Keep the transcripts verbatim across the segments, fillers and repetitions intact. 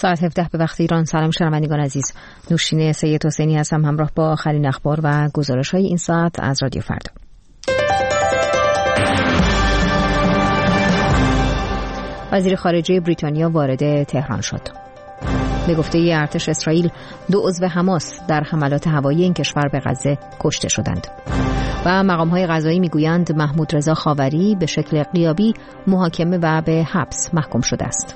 ساعت هفده به وقت ایران. سلام شنوندگان عزیز، نوشین سید حسینی هستم همراه با آخرین اخبار و گزارش‌های این ساعت از رادیو فردا. وزیر خارجه بریتانیا وارد تهران شد. به گفته ارتش اسرائیل دو عضو حماس در حملات هوایی این کشور به غزه کشته شدند. و مقام‌های قضایی میگویند محمود رضا خاوری به شکل غیابی محاکمه و به حبس محکوم شده است.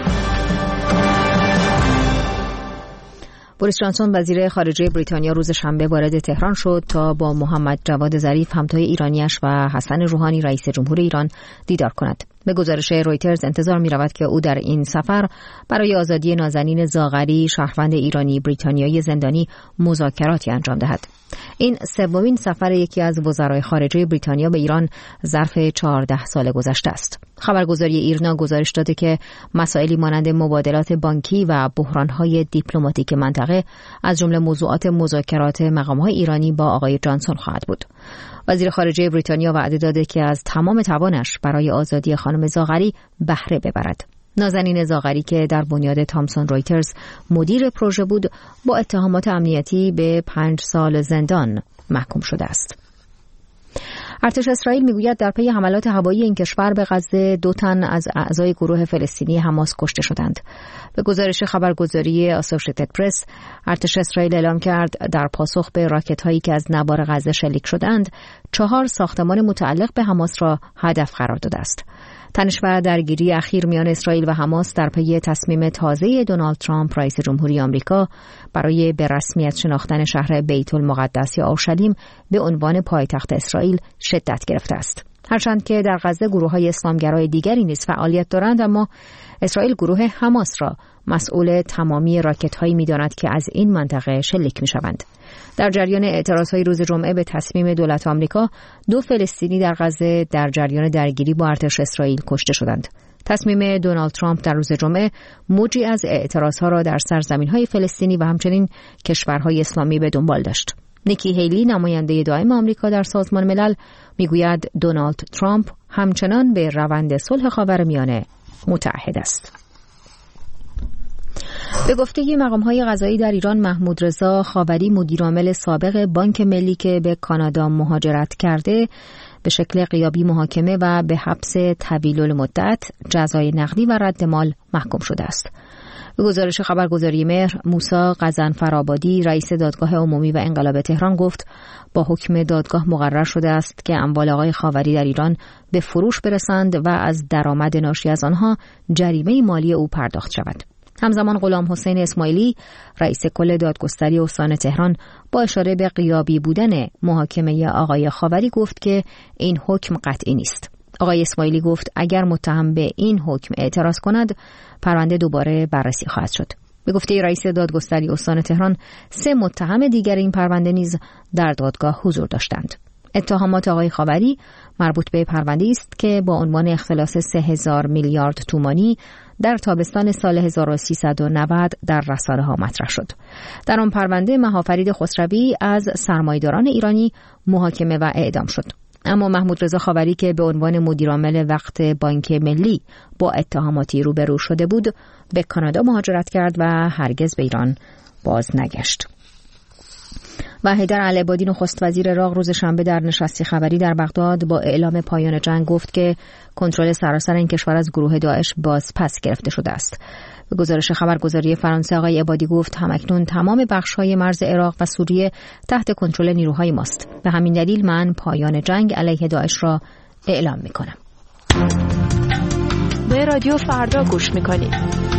بوریس جانسون وزیر خارجه بریتانیا روز شنبه وارد تهران شد تا با محمد جواد ظریف همتای ایرانیش و حسن روحانی رئیس جمهور ایران دیدار کند. به گزارش رویترز انتظار می رود که او در این سفر برای آزادی نازنین زاغری شهروند ایرانی بریتانیایی زندانی مذاکراتی انجام دهد. این سومین سفر یکی از وزرای خارجه بریتانیا به ایران ظرف چهارده سال گذشته است. خبرگزاری ایرنا گزارش داده که مسائلی مانند مبادلات بانکی و بحران‌های دیپلماتیک منطقه از جمله موضوعات مذاکرات مقام‌های ایرانی با آقای جانسون خواهد بود. وزیر خارجه بریتانیا وعده داده که از تمام توانش برای آزادی خانم زاغری بهره ببرد. نازنین زاغری که در بنیاد تامسون رویترز مدیر پروژه بود، با اتهامات امنیتی به پنج سال زندان محکوم شده است. ارتش اسرائیل میگوید در پی حملات هوایی این کشور به غزه دو تن از اعضای گروه فلسطینی حماس کشته شدند. به گزارش خبرگزاری اسوسییتد پرس، ارتش اسرائیل اعلام کرد در پاسخ به راکت‌هایی که از نوار غزه شلیک شدند، چهار ساختمان متعلق به حماس را هدف قرار داده است. تنش و درگیری اخیر میان اسرائیل و حماس در پی تصمیم تازه دونالد ترامپ رئیس جمهوری آمریکا برای به رسمیت شناختن شهر بیت المقدس یا اورشلیم به عنوان پایتخت اسرائیل شدت گرفته است. هرچند که در غزه گروه‌های اسلامگرای دیگری نیز فعالیت دارند، اما اسرائیل گروه حماس را مسئول تمامی راکت‌هایی می‌داند که از این منطقه شلیک می‌شوند. در جریان اعتراض‌های روز جمعه به تصمیم دولت آمریکا، دو فلسطینی در غزه در جریان درگیری با ارتش اسرائیل کشته شدند. تصمیم دونالد ترامپ در روز جمعه موجی از اعتراض‌ها را در سرزمین‌های فلسطینی و همچنین کشورهای اسلامی به دنبال داشت. نیکی هیلی، نماینده دائم آمریکا در سازمان ملل، میگوید دونالد ترامپ همچنان به روند صلح خاورمیانه متعهد است. به گفته مقام‌های قضایی در ایران، محمود رضا خاوری مدیرعامل سابق بانک ملی که به کانادا مهاجرت کرده به شکل غیابی محاکمه و به حبس طویل المدت، جزای نقدی و رد مال محکوم شده است. به گزارش خبرگزاری مهر، موسی غضنفرآبادی رئیس دادگاه عمومی و انقلاب تهران گفت با حکم دادگاه مقرر شده است که اموال آقای خاوری در ایران به فروش برسند و از درآمد ناشی از آنها جریمه مالی او پرداخت شود. همزمان غلام حسین اسماعیلی رئیس کل دادگستری استان تهران با اشاره به غیابی بودن محاکمه آقای خاوری گفت که این حکم قطعی نیست. آقای اسماعیلی گفت اگر متهم به این حکم اعتراض کند، پرونده دوباره بررسی خواهد شد. به گفته رئیس دادگستری استان تهران، سه متهم دیگر این پرونده نیز در دادگاه حضور داشتند. اتهامات آقای خاوری مربوط به پرونده‌ای است که با عنوان اختلاس سه هزار میلیارد تومانی در تابستان سال هزار و سیصد و نود در رسانه‌ها مطرح شد. در آن پرونده مهافرید خسروی از سرمایه‌داران ایرانی محاکمه و اعدام شد. اما محمود رضا خاوری که به عنوان مدیرعامل وقت بانک ملی با اتهاماتی روبرو شده بود، به کانادا مهاجرت کرد و هرگز به ایران باز نگشت. و حیدر العبادی نخست وزیر عراق روز شنبه در نشستی خبری در بغداد با اعلام پایان جنگ گفت که کنترل سراسر این کشور از گروه داعش باز پس گرفته شده است. به گزارش خبرگزاری فرانسه، آقای عبادی گفت همکنون تمام بخش‌های مرز عراق و سوریه تحت کنترل نیروهای ماست. به همین دلیل من پایان جنگ علیه داعش را اعلام می‌کنم. به رادیو فردا گوش می‌کنید.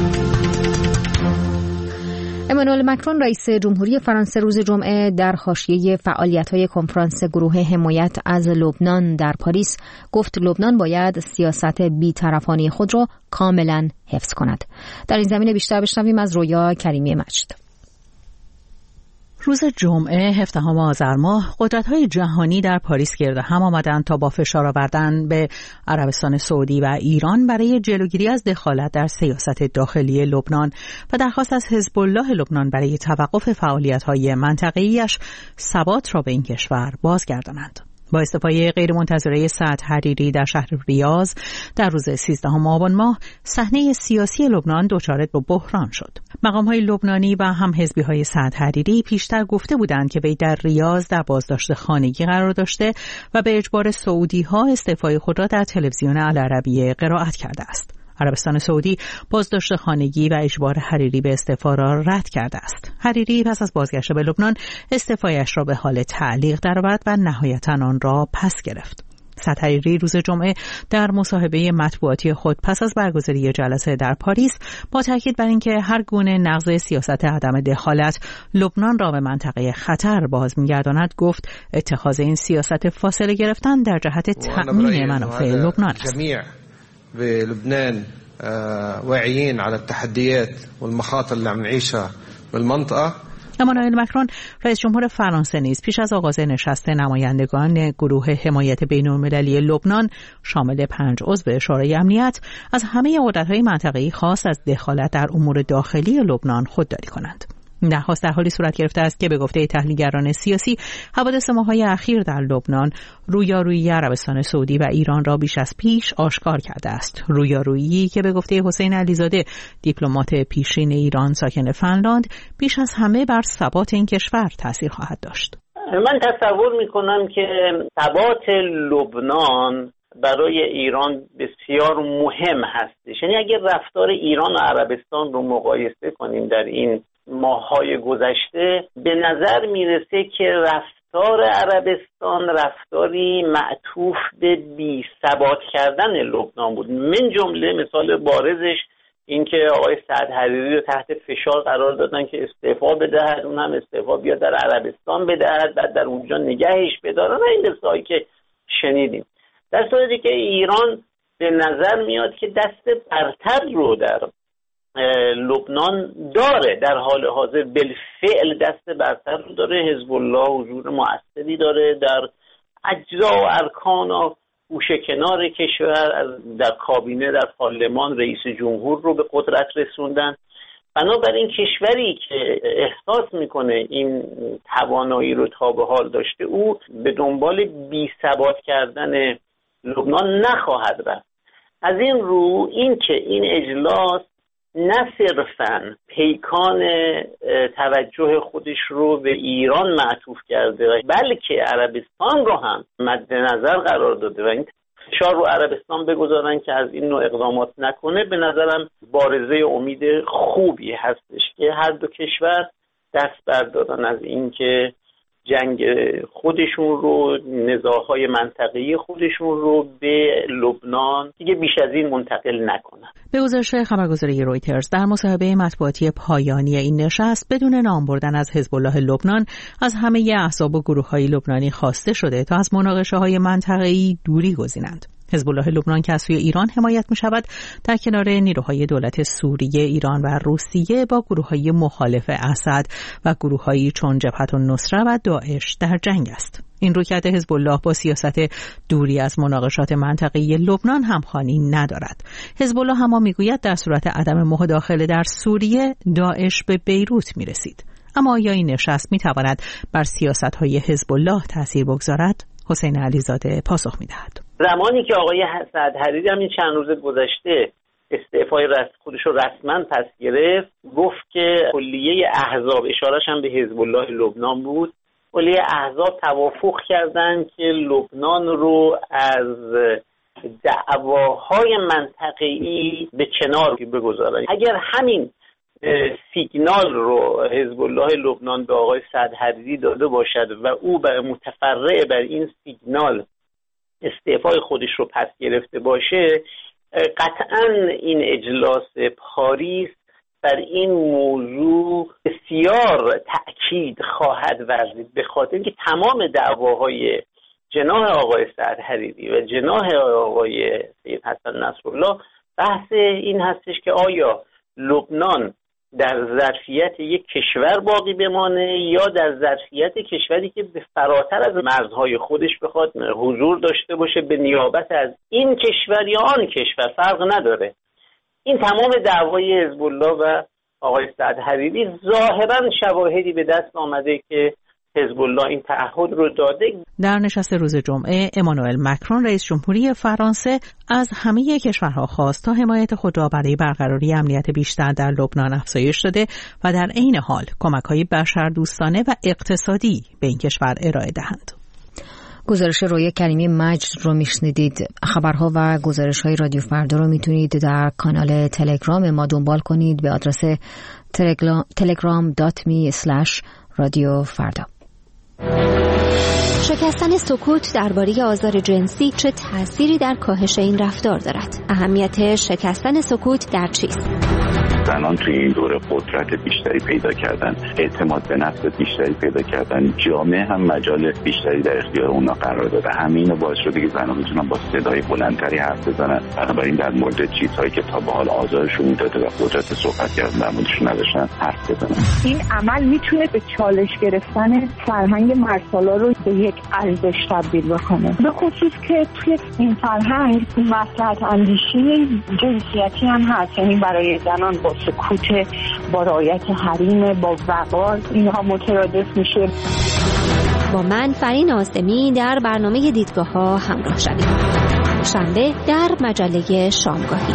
امانوئل مکرون رئیس جمهوری فرانسه روز جمعه در حاشیه فعالیت‌های کنفرانس گروه حمایت از لبنان در پاریس گفت لبنان باید سیاست بی‌طرفانه خود را کاملاً حفظ کند. در این زمینه بیشتر بشنویم از رویا کریمی مجد. روز جمعه هفدهم آذر ماه قدرت‌های جهانی در پاریس گرد هم آمدند تا با فشار آوردن به عربستان سعودی و ایران برای جلوگیری از دخالت در سیاست داخلی لبنان و درخواست از حزب الله لبنان برای توقف فعالیت‌های منطقه‌ایش ثبات را به این کشور بازگردانند. با استعفای غیرمنتظره سعد حریری در شهر ریاض در روز سیزدهم آبان ماه، صحنه سیاسی لبنان دچار به بحران شد. مقام‌های لبنانی و هم حزبی‌های سعد حریری پیشتر گفته بودند که وی در ریاض در بازداشت خانگی قرار داشته و به اجبار سعودی‌ها استعفای خود را در تلویزیون العربیه قرائت کرده است. عربستان سعودی بازداشت خانگی و اجبار حریری به استعفا را رد کرده است. حریری پس از بازگشت به لبنان استعفایش را به حال تعلیق درآورد و نهایتاً آن را پس گرفت. سعد حریری روز جمعه در مصاحبه مطبوعاتی خود پس از برگزاری جلسه در پاریس با تاکید بر اینکه هر گونه نقض سیاست عدم دخالت لبنان را به منطقه خطر باز می‌گرداند، گفت اتخاذ این سیاست فاصله گرفتن در جهت تأمین منافع لبنان است. بلبنان واعيين على التحديات والمخاطر اللي عم نعيشها بالمنطقة. امانوئل مکرون رئیس جمهور فرانسه نیز پیش از آغاز نشست نمایندگان گروه حمایت بین‌المللی لبنان شامل پنج عضو شورای امنیت از همه قدرت‌های منطقه‌ای خواست از دخالت در امور داخلی لبنان خودداری کنند. این درخواست در حالی صورت گرفته است که به گفته تحلیلگران سیاسی حوادث ماه‌های اخیر در لبنان رویارویی عربستان سعودی و ایران را بیش از پیش آشکار کرده است. رویارویی که به گفته حسین علیزاده دیپلمات پیشین ایران ساکن فنلاند بیش از همه بر ثبات این کشور تاثیر خواهد داشت. من تصور می‌کنم که ثبات لبنان برای ایران بسیار مهم هستش. یعنی اگر رفتار ایران و عربستان رو مقایسه کنیم در این ماه‌های گذشته، به نظر میرسه که رفتار عربستان رفتاری معطوف به بی ثبات کردن لبنان بود. من جمله مثال بارزش این که آقای سعد حریری رو تحت فشار قرار دادن که استعفا بدهد، اون هم استعفا بیاد در عربستان بدهد، بعد در اونجا نگهش بدارن. این قصه‌ای که شنیدیم. در صورتی که ایران به نظر میاد که دست برتر رو در لبنان داره، در حال حاضر بالفعل دست برتر رو داره. حزب الله حضور مؤثری داره در اجزا و ارکان و گوشه کنار کشور، در کابینه، در پارلمان رئیس جمهور رو به قدرت رسوندن. بنابراین کشوری که احساس میکنه این توانایی رو تا به حال داشته، او به دنبال بی ثبات کردن لبنان نخواهد رفت. از این رو این که این اجلاس نه صرفاً پیکان توجه خودش رو به ایران معطوف کرده، بلکه عربستان رو هم مد نظر قرار داده و این فشار رو عربستان بگذارن که از این نوع اقدامات نکنه، به نظرم بارزه امید خوبی هستش که هر دو کشور دست بردارن از این که جنگ خودشون رو، نزاع‌های منطقه‌ای خودشون رو به لبنان دیگه بیش از این منتقل نکنن. به گزارش خبرگزاری رویترز در مصاحبه مطبوعاتی پایانی این نشست بدون نام بردن از حزب الله لبنان از همه احزاب و گروه‌های لبنانی خواسته شده تا از مناقشه‌های منطقه‌ای دوری گزینند. حزب الله لبنان که از سوی ایران حمایت می شود در کنار نیروهای دولت سوریه، ایران و روسیه با گروه‌های مخالف اسد و گروه‌هایی چون جبهت النصره و داعش در جنگ است. این رویکرد حزب الله با سیاست دوری از مناقشات منطقه‌ای لبنان همخوانی ندارد. حزب الله هم میگوید در صورت عدم مداخله در سوریه داعش به بیروت می رسید. اما آیا این نشست می تواند بر سیاست‌های حزب الله تأثیر بگذارد؟ حسین علیزاده پاسخ می دهد. زمانی که آقای سعد حریری هم این چند روز گذشته استعفای خودش رو رسما پس گرفت، گفت که کلیه احزاب، اشارش هم به حزب الله لبنان بود، کلیه احزاب توافق کردن که لبنان رو از دعواهای منطقه‌ای به کنار بگذارن. اگر همین سیگنال رو حزب الله لبنان به آقای سعد حریری داده باشد و او به متفرع بر این سیگنال استعفای خودش رو پس گرفته باشه، قطعاً این اجلاس پاریس بر این موضوع بسیار تأکید خواهد ورزید، به خاطر اینکه تمام دعواهای جناح آقای سعد حریری و جناح آقای سید حسن نصرالله بحث این هستش که آیا لبنان در ظرفیت یک کشور باقی بمانه یا در ظرفیت کشوری که به فراتر از مرزهای خودش بخواد حضور داشته باشه به نیابت از این کشور یا آن کشور، فرق نداره. این تمام دعوای حزب الله و آقای سعد حریری ظاهرا شواهدی به دست آمده که حزب الله این تعهد رو داده. در نشست روز جمعه امانوئل مکرون رئیس جمهوری فرانسه از همه کشورها خواست تا حمایت خود را برای برقراری امنیت بیشتر در لبنان افزایش داده و در عین حال کمک‌های بشردوستانه و اقتصادی به این کشور ارائه دهند. گزارش رویا کریمی مجد رو میشنیدید. خبرها و گزارش‌های رادیو فردا رو میتونید در کانال تلگرام ما دنبال کنید به آدرس تلگرام دات می اسلش رادیو فردا. شکستن سکوت درباره آزار جنسی چه تأثیری در کاهش این رفتار دارد؟ اهمیت شکستن سکوت در چیست؟ زنان توی این دوره قدرت بیشتری پیدا کردن، اعتماد به نفس بیشتری پیدا کردن، جامعه هم مجال بیشتری در اختیار اونا قرار داده. همین باعث شده که زنان میتونن با صدای بلندتری حرف بزنن. بنابراین در مورد چیزهایی که تا به حال آزارشون میداده و قدرت صحبت کردن در موردشون نداشتن حرف بزنن. این عمل میتونه به چالش گرفتن فرهنگ مرسالا رو به یک ارزش تبدیل بکنه. به خصوص که توی این فرهنگ مصلحت اندیشی جنسیتی هم هست، یعنی برای زنان با سکوت، با رعایت حریم، با وقار اینها مترادف میشه. با من فرین آزدمی در برنامه دیدگاه ها همراه شوید. شنبه در مجله شامگاهی.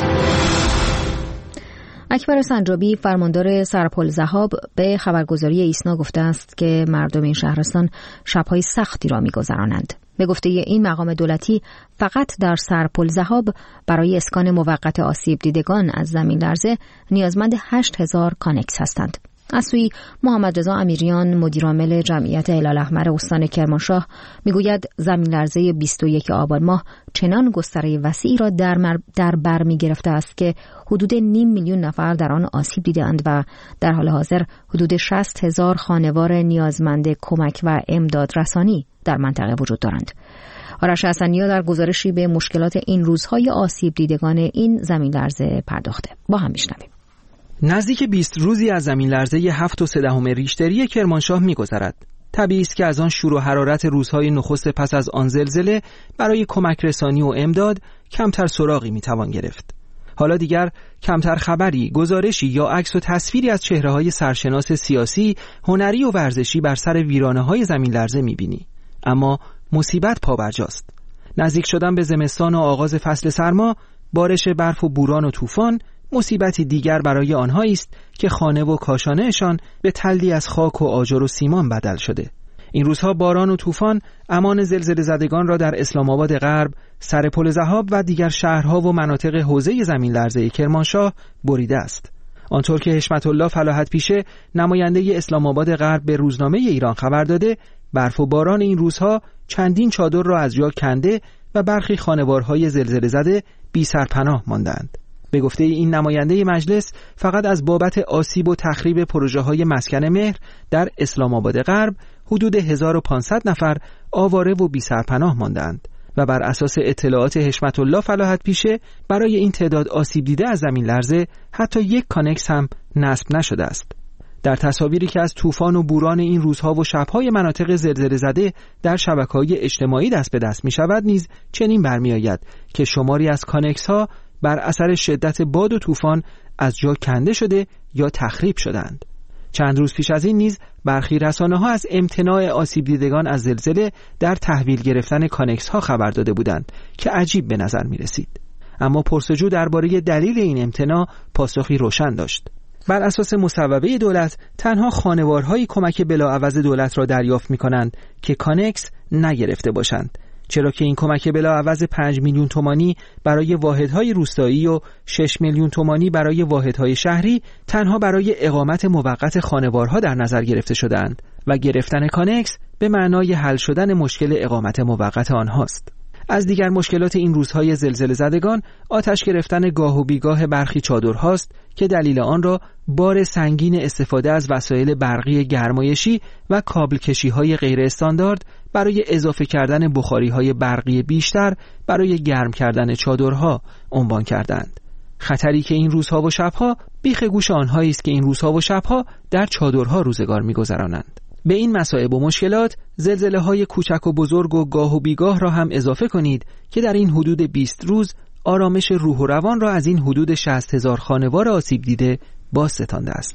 اکبر سنجابی فرماندار سرپل ذهاب به خبرگزاری ایسنا گفته است که مردم این شهرستان شب‌های سختی را می‌گذرانند. به گفته این مقام دولتی فقط در سرپل ذهاب برای اسکان موقت آسیب دیدگان از زمین لرزه نیازمند هشت هزار کانکس هستند. از سوی محمد رضا امیریان مدیرعامل جمعیت هلال احمر استان کرمانشاه میگوید زمین لرزه بیست و یکم آبان ماه چنان گستره وسیعی را در, مر... در بر می گرفته است که حدود نیم میلیون نفر در آن آسیب دیدند و در حال حاضر حدود شصت هزار خانوار نیازمند کمک و امداد رسانی در منطقه وجود دارند. آرش حسنی‌ها در گزارشی به مشکلات این روزهای آسیب دیدگان این زمین لرزه پرداخته. با هم میشنویم. نزدیک بیست روزی از زمین لرزه هفت و سه دهم ریشتری کرمانشاه می‌گذرد. طبیعی است که از آن شور و حرارت روزهای نخست پس از آن زلزله برای کمک رسانی و امداد کمتر سراغی می‌توان گرفت. حالا دیگر کمتر خبری، گزارشی یا عکس و تصویری از چهره‌های سرشناس سیاسی، هنری و ورزشی بر سر ویرانه‌های زمین لرزه می‌بینی. اما مصیبت پابرجاست. نزدیک شدن به زمستان و آغاز فصل سرما، بارش برف و بوران و طوفان مصیبتی دیگر برای آنهایی است که خانه و کاشانه‌شان به تلی از خاک و آجر و سیمان بدل شده. این روزها باران و طوفان امان زلزله زدگان را در اسلام آباد غرب، سرپل ذهاب و دیگر شهرها و مناطق حوزه زمین لرزه کرمانشاه بریده است. آنطور که حشمت الله فلاحت پیشه نماینده اسلام آباد غرب به روزنامه ایران خبر داده، برف و باران این روزها چندین چادر را از جا کنده و برخی خانوارهای زلزله زده بی سرپناه ماندند. به گفته این نماینده مجلس فقط از بابت آسیب و تخریب پروژه‌های مسکن مهر در اسلام آباد غرب حدود هزار و پانصد نفر آواره و بی سرپناه ماندند و بر اساس اطلاعات حشمت الله فلاحت پیشه برای این تعداد آسیب دیده از زمین لرزه حتی یک کانکس هم نصب نشده است. در تصاویری که از طوفان و بوران این روزها و شب‌های مناطق زلزله زده در شبکه‌های اجتماعی دست به دست می‌شود نیز چنین برمی‌آید که شماری از کانکس‌ها بر اثر شدت باد و طوفان از جا کنده شده یا تخریب شدند. چند روز پیش از این نیز برخی رسانه‌ها از امتناع آسیب دیدگان از زلزله در تحویل گرفتن کانکس‌ها خبر داده بودند که عجیب به نظر می‌رسید. اما پرسجو درباره دلیل این امتناع پاسخی روشن داشت. بر اساس مصوبه دولت تنها خانوارهای کمک بلاعوض دولت را دریافت می‌کنند که کانکس نگرفته باشند، چرا که این کمک بلاعوض پنج میلیون تومانی برای واحدهای روستایی و شش میلیون تومانی برای واحدهای شهری تنها برای اقامت موقت خانوارها در نظر گرفته شدند و گرفتن کانکس به معنای حل شدن مشکل اقامت موقت آنهاست. از دیگر مشکلات این روزهای زلزله زدگان آتش گرفتن گاه و بیگاه برخی چادرهاست که دلیل آن را بار سنگین استفاده از وسایل برقی گرمایشی و کابل کشی‌های غیر استاندارد برای اضافه کردن بخاری‌های برقی بیشتر برای گرم کردن چادرها عنوان کردند. خطری که این روزها و شبها بیخ گوش آنهایی است که این روزها و شبها در چادرها روزگار می‌گذرانند. به این مصائب و مشکلات زلزله‌های کوچک و بزرگ و گاه و بیگاه را هم اضافه کنید که در این حدود بیست روز آرامش روح و روان را از این حدود شصت هزار خانوار آسیب دیده باز ستانده است.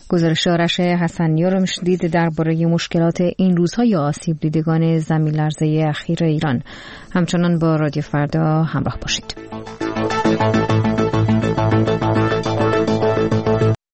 گزارش آرش حسنی‌ها رو میشنید درباره مشکلات این روزها یا آسیب دیدگان زمین لرزه اخیر ایران. همچنان با رادیو فردا همراه باشید.